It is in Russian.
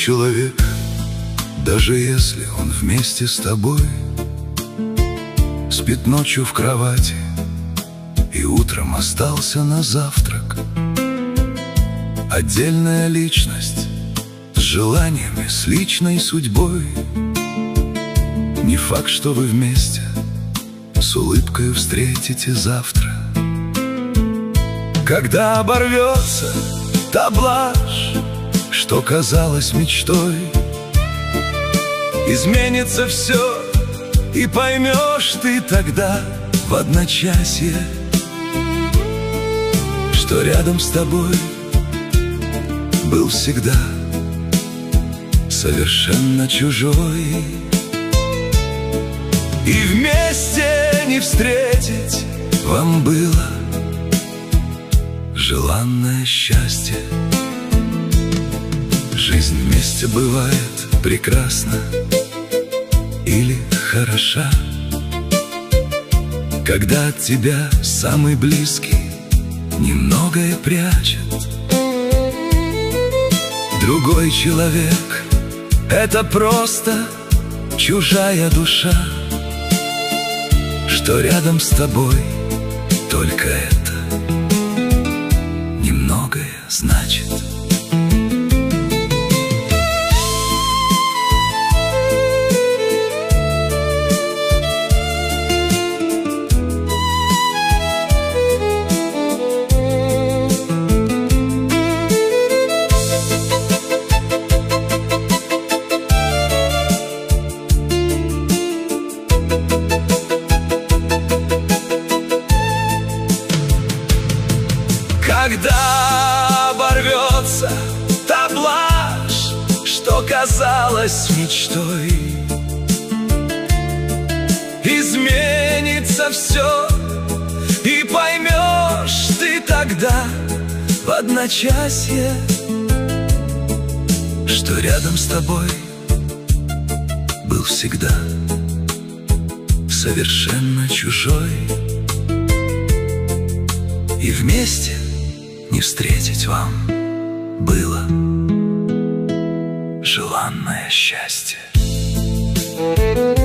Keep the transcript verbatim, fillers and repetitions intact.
человек, даже если он вместе с тобой спит ночью в кровати и утром остался на завтрак. Отдельная личность с желаниями, с личной судьбой. Не факт, что вы вместе с улыбкой встретите завтра. Когда оборвется та блажь, что казалось мечтой, изменится все, и поймешь ты тогда в одночасье, что рядом с тобой был всегда совершенно чужой. И вместе не встретить вам было желанное счастье. Жизнь вместе бывает прекрасна или хороша, когда от тебя самый близкий немногое прячет. Другой человек — это просто чужая душа, что рядом с тобой только это немногое значит. Когда оборвется та блажь, что казалась мечтой, изменится все, и поймешь ты тогда в одночасье, что рядом с тобой был всегда совершенно чужой. И вместе не встретить вам было желанное счастье.